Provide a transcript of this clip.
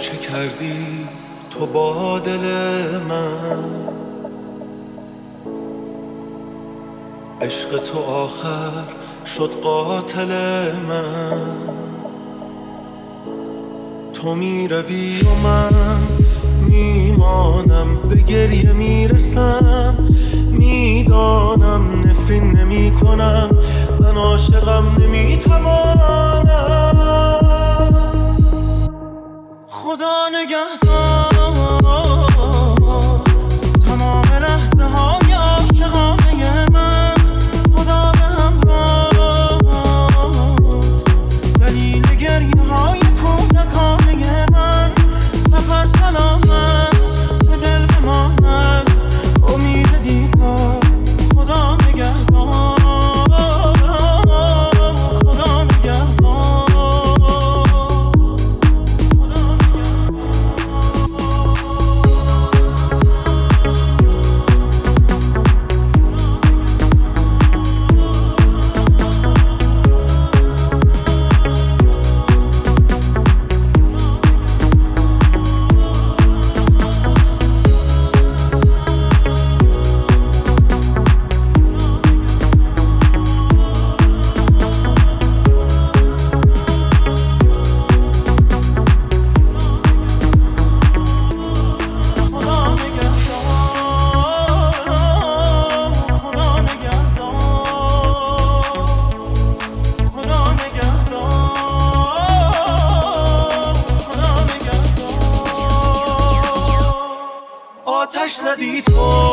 چه کردی تو با دل من؟ عشق تو آخر شد قاتل من. تو میروی و من میمانم، به گریه میرسم، میدانم نفرین نمی کنم، من عاشقم نمیتوانم. خدا نگهدار تمام لحظه های عاشقانه من. خدا به همراهت دلیل گریه های کودکانه من. سفر سلامت به دل بماند، امید دیدار. خدا نگهدار، خدا نگهدار. آتش زدی تو